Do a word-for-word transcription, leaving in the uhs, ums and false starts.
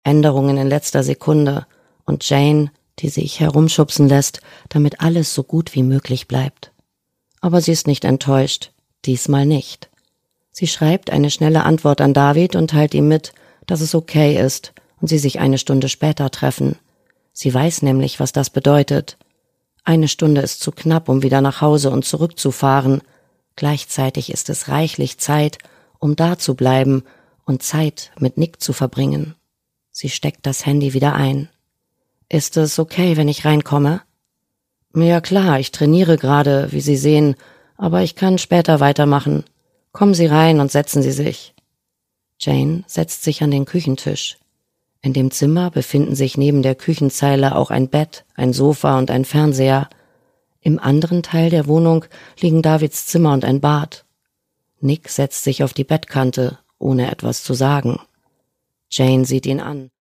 Änderungen in letzter Sekunde und Jane, die sich herumschubsen lässt, damit alles so gut wie möglich bleibt. Aber sie ist nicht enttäuscht, diesmal nicht. Sie schreibt eine schnelle Antwort an David und teilt ihm mit, dass es okay ist und sie sich eine Stunde später treffen. Sie weiß nämlich, was das bedeutet. Eine Stunde ist zu knapp, um wieder nach Hause und zurückzufahren. Gleichzeitig ist es reichlich Zeit, um da zu bleiben und Zeit mit Nick zu verbringen. Sie steckt das Handy wieder ein. »Ist es okay, wenn ich reinkomme?« »Ja klar, ich trainiere gerade, wie Sie sehen, aber ich kann später weitermachen. Kommen Sie rein und setzen Sie sich.« Jane setzt sich an den Küchentisch. In dem Zimmer befinden sich neben der Küchenzeile auch ein Bett, ein Sofa und ein Fernseher. Im anderen Teil der Wohnung liegen Davids Zimmer und ein Bad. Nick setzt sich auf die Bettkante, ohne etwas zu sagen. Jane sieht ihn an.